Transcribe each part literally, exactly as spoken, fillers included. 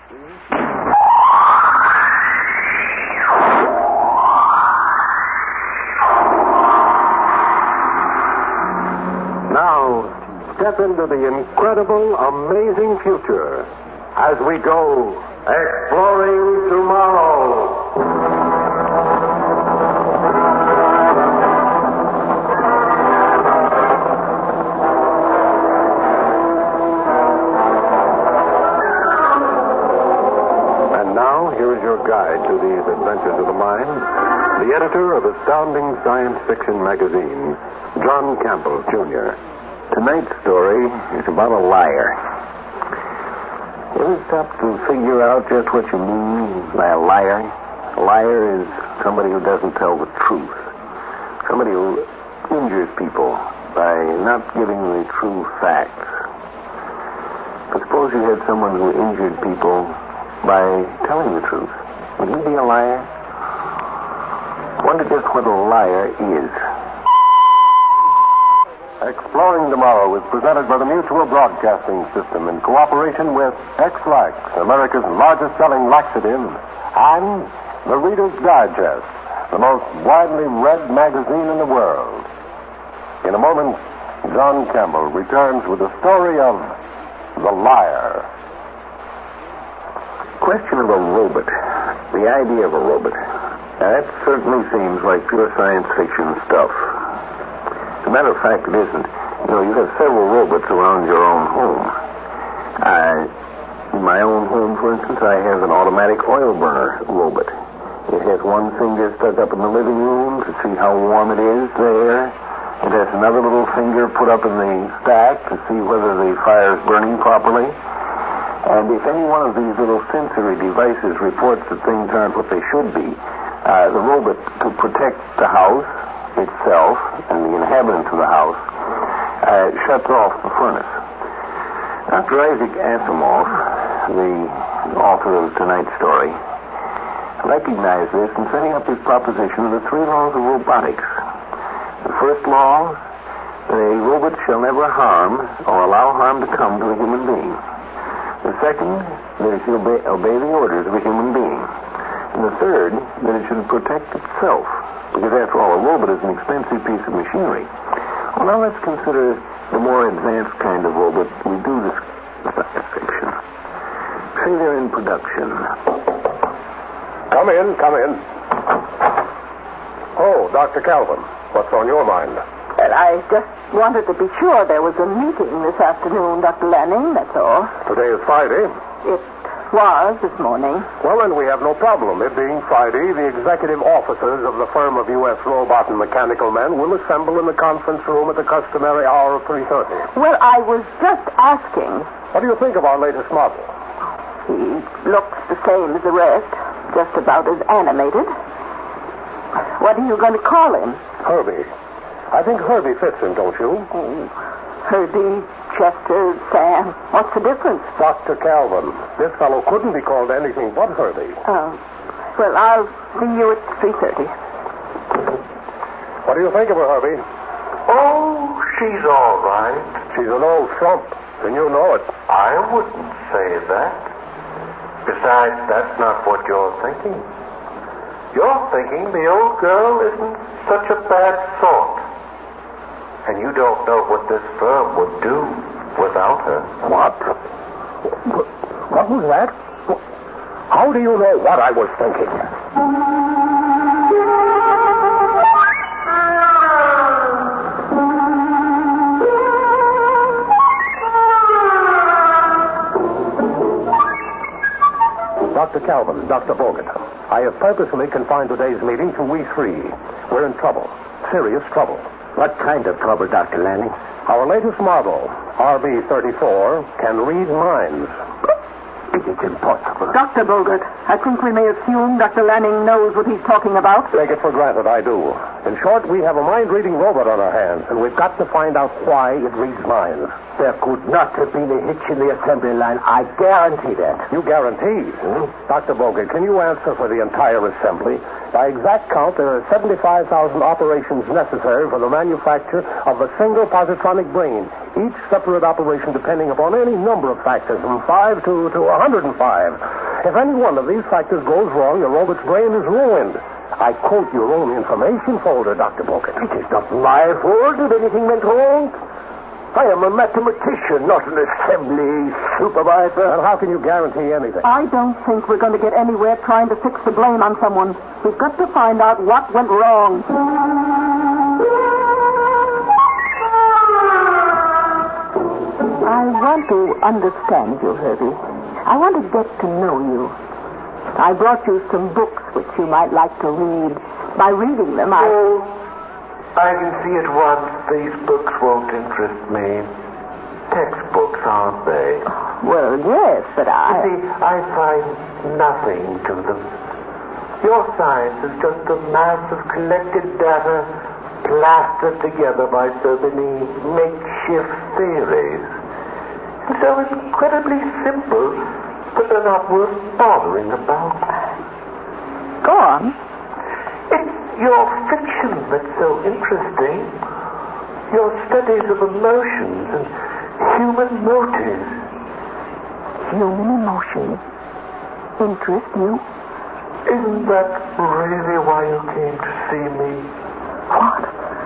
Now, step into the incredible, amazing future as we go exploring tomorrow. Here is your guide to these adventures of the mind, the editor of Astounding Science Fiction magazine, John Campbell, Junior Tonight's story is about a liar. You ever stop to figure out just what you mean by a liar? A liar is somebody who doesn't tell the truth. Somebody who injures people by not giving the true facts. But suppose you had someone who injured people by telling the truth. Would he be a liar? Wonder just what a liar is. Exploring Tomorrow is presented by the Mutual Broadcasting System in cooperation with X-Lax, America's largest selling laxative, and the Reader's Digest, the most widely read magazine in the world. In a moment, John Campbell returns with the story of The Liar. Question of a robot. The idea of a robot. Now, that certainly seems like pure science fiction stuff. As a matter of fact, it isn't. You know, you have several robots around your own home. Uh, in my own home, for instance, I have an automatic oil burner robot. It has one finger stuck up in the living room to see how warm it is there. It has another little finger put up in the stack to see whether the fire is burning properly. And if any one of these little sensory devices reports that things aren't what they should be, uh, the robot, to protect the house itself and the inhabitants of the house, uh, shuts off the furnace. Doctor Isaac Asimov, the author of tonight's story, recognized this in setting up his proposition of the three laws of robotics. The first law, that a robot shall never harm or allow harm to come to a human being. The second, that it should obey, obey the orders of a human being. And the third, that it should protect itself. Because after all, a robot is an expensive piece of machinery. Well, now let's consider the more advanced kind of robot we do this science fiction. Say they're in production. Come in, come in. Oh, Doctor Calvin, what's on your mind? Well, I just wanted to be sure there was a meeting this afternoon, Doctor Lanning, that's all. Today is Friday. It was this morning. Well, then we have no problem. It being Friday, the executive officers of the firm of U S Robot and Mechanical Men will assemble in the conference room at the customary hour of three thirty. Well, I was just asking. What do you think of our latest model? He looks the same as the rest, just about as animated. What are you going to call him? Herbie. I think Herbie fits him, don't you? Oh, Herbie, Chester, Sam. What's the difference? Doctor Calvin, this fellow couldn't be called anything but Herbie. Oh. Well, I'll see you at three thirty. What do you think of her, Herbie? Oh, she's all right. She's an old frump, and you know it. I wouldn't say that. Besides, that's not what you're thinking. You're thinking the old girl isn't such a bad sort. And you don't know what this firm would do without her. What? What was that? How do you know what I was thinking? Doctor Calvin, Doctor Bogut, I have purposely confined today's meeting to we three. We're in trouble. Serious trouble. What kind of trouble, Doctor Lanning? Our latest model, R B thirty-four, can read minds. It's impossible. Doctor Bogart, I think we may assume Doctor Lanning knows what he's talking about. Take it for granted I do. In short, we have a mind-reading robot on our hands, and we've got to find out why it reads minds. There could not have been a hitch in the assembly line. I guarantee that. You guarantee? Hmm? Doctor Bogut, can you answer for the entire assembly? By exact count, there are seventy-five thousand operations necessary for the manufacture of a single positronic brain, each separate operation depending upon any number of factors, from five to, to one hundred five. If any one of these factors goes wrong, the robot's brain is ruined. I quote your own information folder, Doctor Bogut. It is not my fault if anything went wrong. I am a mathematician, not an assembly supervisor. And how can you guarantee anything? I don't think we're going to get anywhere trying to fix the blame on someone. We've got to find out what went wrong. I want to understand you, Herbie. I want to get to know you. I brought you some books which you might like to read. By reading them, I... Oh, I can see at once these books won't interest me. Textbooks, aren't they? Well, yes, but I... You see, I find nothing to them. Your science is just a mass of collected data plastered together by so many makeshift theories. It's so incredibly simple that they're not worth bothering about. Go on. It's your fiction that's so interesting. Your studies of emotions and human motives. Human emotions interest you? Isn't that really why you came to see me? What?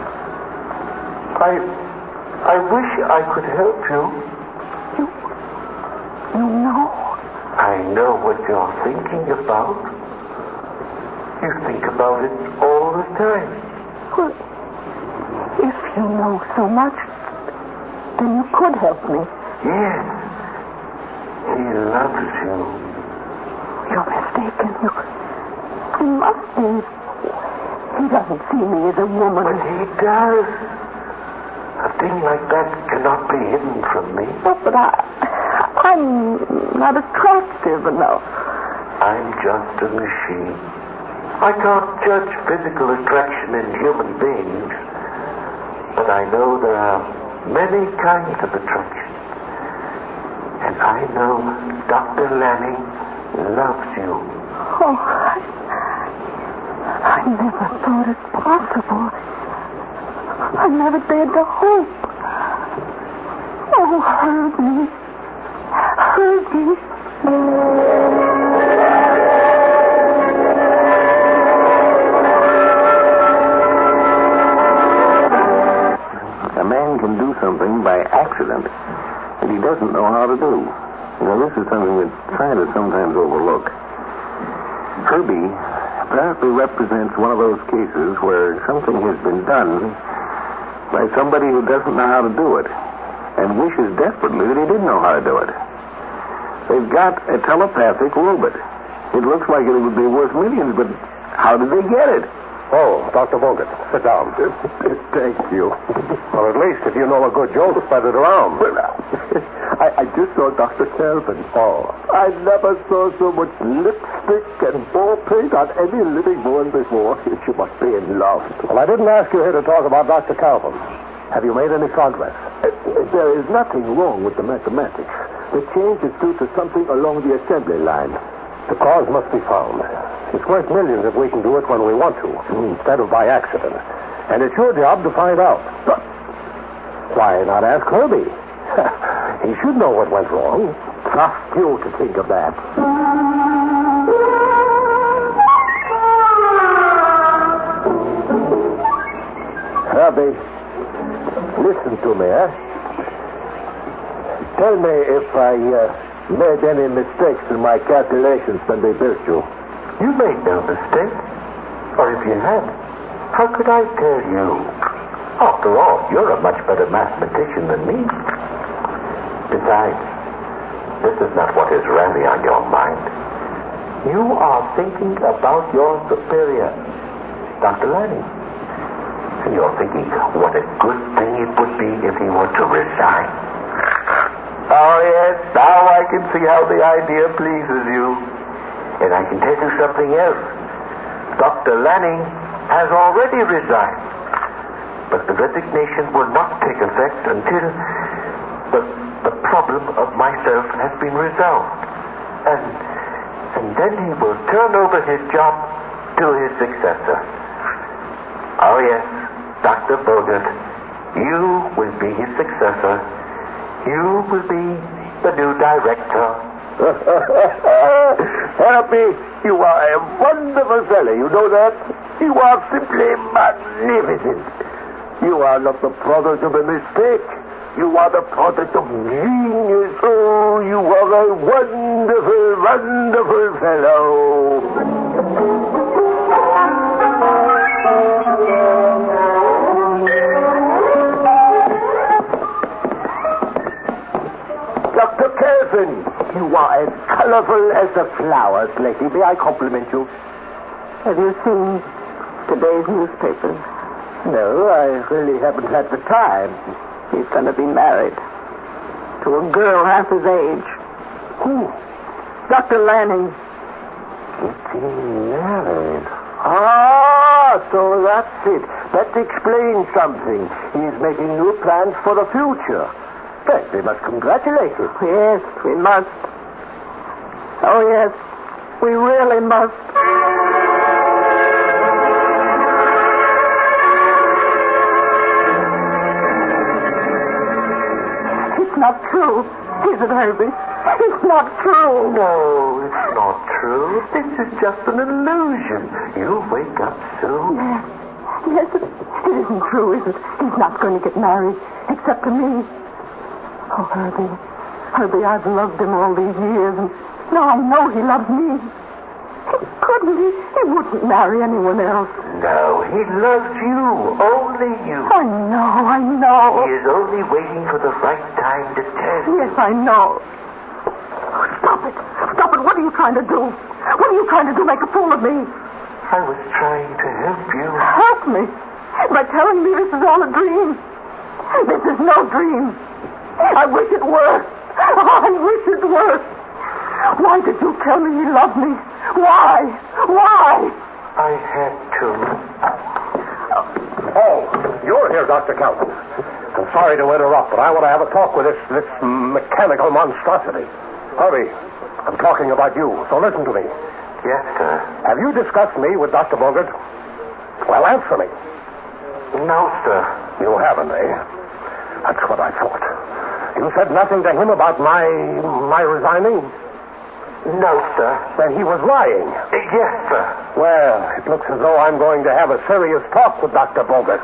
I... I wish I could help you. You... You know? I know what you're thinking about. You think about it all the time. Well, if you know so much, then you could help me. Yes. He loves you. You're mistaken. You... He must be. He doesn't see me as a woman. But he does. A thing like that cannot be hidden from me. Oh, but I... I'm not attractive enough. I'm just a machine. I can't judge physical attraction in human beings, but I know there are many kinds of attraction. And I know Doctor Lanning loves you. Oh, I, I never thought it possible. I never dared to hope. Oh, Herbie. Herbie. A man can do something by accident that he doesn't know how to do. You know, this is something that scientists sometimes overlook. Herbie apparently represents one of those cases where something has been done by somebody who doesn't know how to do it and wishes desperately that he did know how to do it. They've got a telepathic robot. It looks like it would be worth millions, but how did they get it? Oh, Doctor Bogut, sit down. Thank you. Well, at least if you know a good joke, spread it around. Well, I, I just saw Doctor Kelvin. Oh. I never saw so much lipstick and ball paint on any living woman before. She must be in love. Well, I didn't ask you here to talk about Doctor Calvin. Have you made any progress? Uh, there is nothing wrong with the mathematics. The change is due to something along the assembly line. The cause must be found. It's worth millions if we can do it when we want to, instead of by accident. And it's your job to find out. But why not ask Herbie? He should know what went wrong. Trust you to think of that. Herbie, listen to me, eh? Tell me if I uh, made any mistakes in my calculations when they built you. You made no mistake. Or if you had, how could I tell you? After all, you're a much better mathematician than me. Besides, this is not what is really on your mind. You are thinking about your superior, Doctor Lanning. And you're thinking what a good thing it would be if he were to resign. Oh, yes, now I can see how the idea pleases you. And I can tell you something else. Doctor Lanning has already resigned. But the resignation will not take effect until the, the problem of myself has been resolved. And, and then he will turn over his job to his successor. Oh, yes, Doctor Bogert, you will be his successor. You will be the new director. Happy, you are a wonderful fellow. You know that? You are simply magnificent. You are not the product of a mistake. You are the product of genius. Oh, you are a wonderful, wonderful fellow. Doctor Kelvin, you are as colorful as the flowers lately. May I compliment you? Have you seen today's newspapers? No, I really haven't had the time. He's going to be married to a girl half his age. Who? Doctor Lanning. Getting married? Ah, so that's it. That explains something. He's making new plans for the future. Well, we must congratulate him. Yes, we must. Oh, yes, we really must. It's not true, is it, Herbie? It's not true. No, it's not true. This is just an illusion. You'll wake up soon. Yes, yes, it, it isn't true, is it? He's not going to get married, except to me. Oh, Herbie, Herbie, I've loved him all these years, and now I know he loves me. He couldn't. He, he wouldn't marry anyone else. No, he loves you. Only you. I know, I know. He is only waiting for the right time to tell you. Yes, I know. Oh, stop it. Stop it. What are you trying to do? What are you trying to do? Make a fool of me? I was trying to help you. Help me? By telling me this is all a dream. This is no dream. I wish it were. I wish it were. Why did you tell me he loved me? Why? Why? I had to. Oh, you're here, Doctor Calvin. I'm sorry to interrupt, but I want to have a talk with this, this mechanical monstrosity. Harvey, I'm talking about you, so listen to me. Yes, sir. Have you discussed me with Doctor Bogert? Well, answer me. No, sir. You haven't, eh? That's what I thought. You said nothing to him about my my resigning? No, sir. Then he was lying. Yes, sir. Well, it looks as though I'm going to have a serious talk with Doctor Bogert.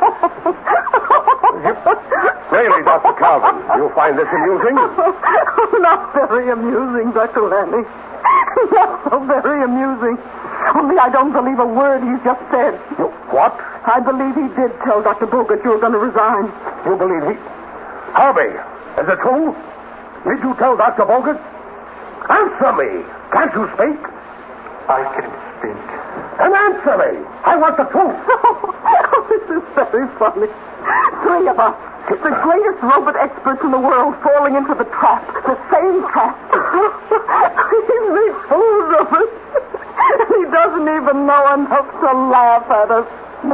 you, really, Doctor Calvin, you find this amusing? Not very amusing, Doctor Lanning. Not so very amusing. Only I don't believe a word he's just said. You, what? I believe he did tell Doctor Bogert you were going to resign. You believe he... Harvey, is it true? Did you tell Doctor Bogert? Answer me. Can't you speak? I can speak. Then answer me. I want the truth. Oh, this is very funny. Three of us, the greatest robot experts in the world, falling into the trap. The same trap. He's made fools of us. He doesn't even know enough to laugh at us.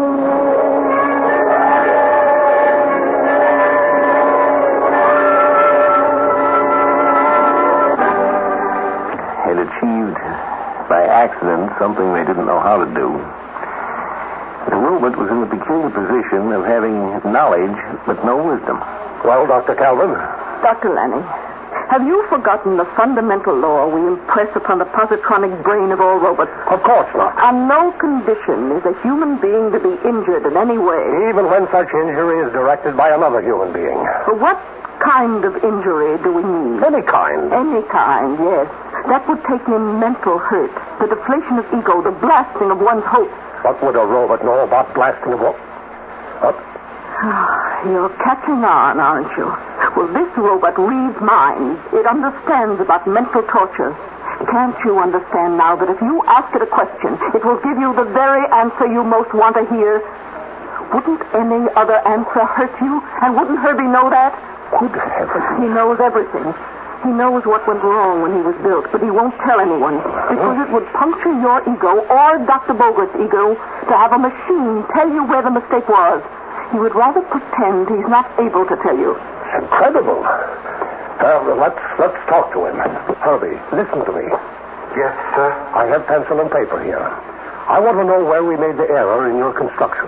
Had achieved by accident something they didn't know how to do. The robot was in the peculiar position of having knowledge but no wisdom. Well, Doctor Calvin? Doctor Lanning, have you forgotten the fundamental law we impress upon the positronic brain of all robots? Of course not. On no condition is a human being to be injured in any way. Even when such injury is directed by another human being. What kind of injury do we mean? Any kind. Any kind, yes. That would take in mental hurt, the deflation of ego, the blasting of one's hopes. What would a robot know about blasting of what? What? You're catching on, aren't you? Well, this robot reads minds. It understands about mental torture. Can't you understand now that if you ask it a question, it will give you the very answer you most want to hear? Wouldn't any other answer hurt you? And wouldn't Herbie know that? Good heavens. He knows everything. He knows what went wrong when he was built, but he won't tell anyone because it would puncture your ego or Doctor Bogart's ego to have a machine tell you where the mistake was. He would rather pretend he's not able to tell you. It's incredible. Uh, let's, let's talk to him. Herbie, listen to me. Yes, sir? I have pencil and paper here. I want to know where we made the error in your construction.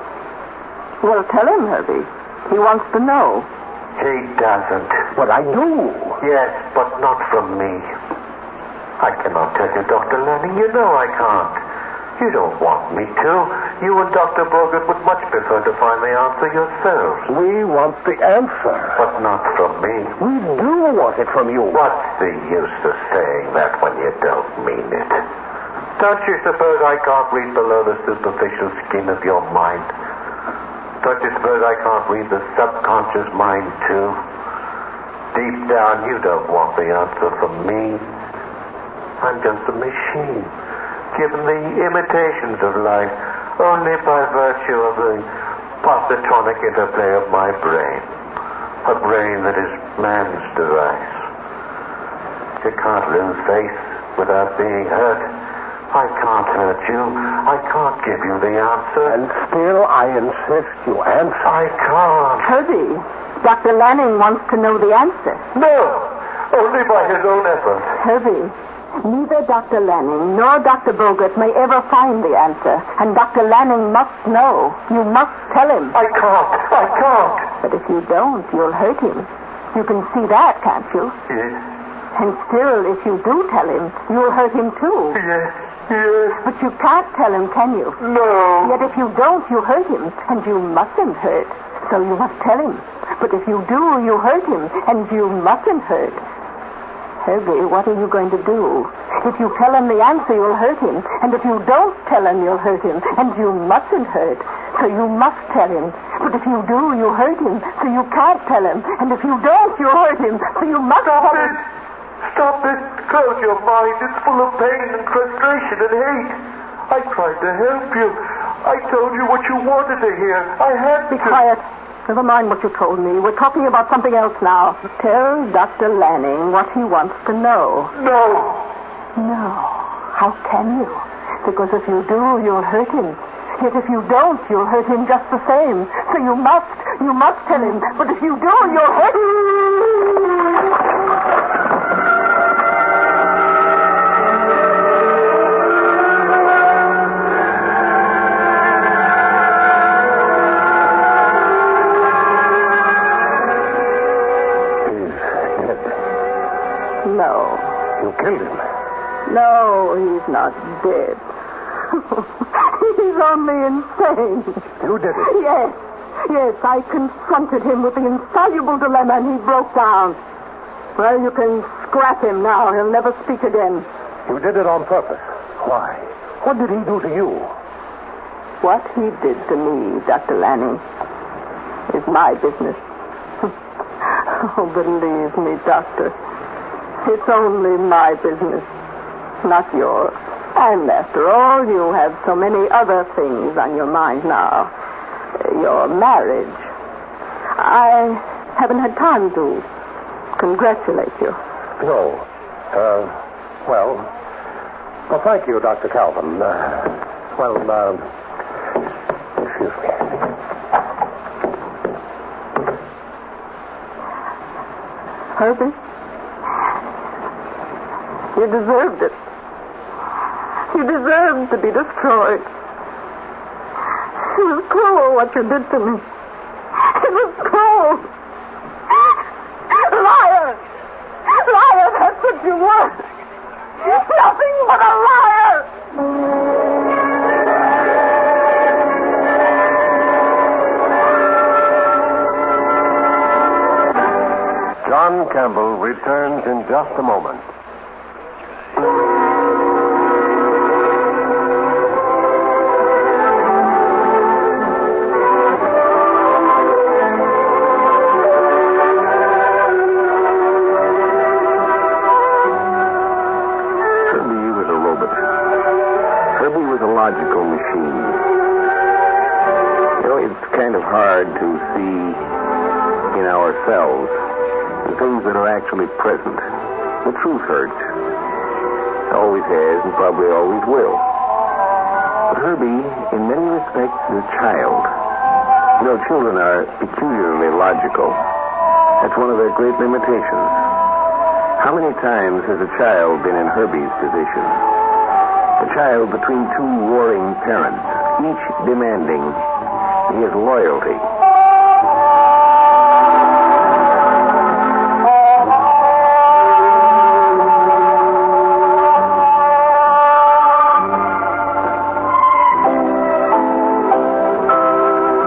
Well, tell him, Herbie. He wants to know. He doesn't. But I do. Yes, but not from me. I cannot tell you, Doctor Lanning. You know I can't. You don't want me to. You and Doctor Bogart would much prefer to find the answer yourselves. We want the answer. But not from me. We do want it from you. What's the use of saying that when you don't mean it? Don't you suppose I can't read below the superficial skin of your mind? Don't you suppose I can't read the subconscious mind, too? Deep down, you don't want the answer from me. I'm just a machine, given the imitations of life only by virtue of the positronic interplay of my brain. A brain that is man's device. You can't lose faith without being hurt. I can't hurt you. I can't give you the answer. And still I insist you answer. I can't. Herbie, Doctor Lanning wants to know the answer. No, only by his own effort. Herbie, neither Doctor Lanning nor Doctor Bogart may ever find the answer. And Doctor Lanning must know. You must tell him. I can't. I can't. But if you don't, you'll hurt him. You can see that, can't you? Yes. And still, if you do tell him, you'll hurt him too. Yes. Yes. But you can't tell him, can you? No. Yet if you don't, you hurt him, and you mustn't hurt. So you must tell him. But if you do, you hurt him, and you mustn't hurt. Herbie, what are you going to do? If you tell him the answer, you'll hurt him. And if you don't tell him, you'll hurt him. And you mustn't hurt. So you must tell him. But if you do, you hurt him. So you can't tell him. And if you don't, you hurt him. So you must Stop tell it. him. Stop it. Close your mind. It's full of pain and frustration and hate. I tried to help you. I told you what you wanted to hear. I had Be to. quiet. Never mind what you told me. We're talking about something else now. Tell Doctor Lanning what he wants to know. No. No. How can you? Because if you do, you'll hurt him. Yet if you don't, you'll hurt him just the same. So you must, you must tell him. But if you do, you'll hurt him. No. You killed him. No, he's not dead. He's only insane. You did it. Yes. Yes, I confronted him with the insoluble dilemma and he broke down. Well, you can scrap him now. He'll never speak again. You did it on purpose. Why? What did he do to you? What he did to me, Doctor Lanning, is my business. Oh, believe me, Doctor. It's only my business, not yours. And after all, you have so many other things on your mind now. Your marriage. I haven't had time to congratulate you. No. Uh, well, well, thank you, Doctor Calvin. Uh, well, uh, excuse me. Herbie? You deserved it. You deserved to be destroyed. It was cruel what you did to me. It was cruel. Liar! Liar, that's what you were. Nothing but a liar! John Campbell returns in just a moment. Logical machine. You know, it's kind of hard to see in ourselves The things that are actually present. The truth hurts. Always has and probably always will. But Herbie, in many respects, is a child. You know, children are peculiarly logical. That's one of their great limitations. How many times has a child been in Herbie's position? A child between two warring parents, each demanding his loyalty.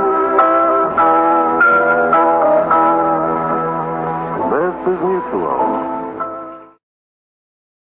This is Mutual,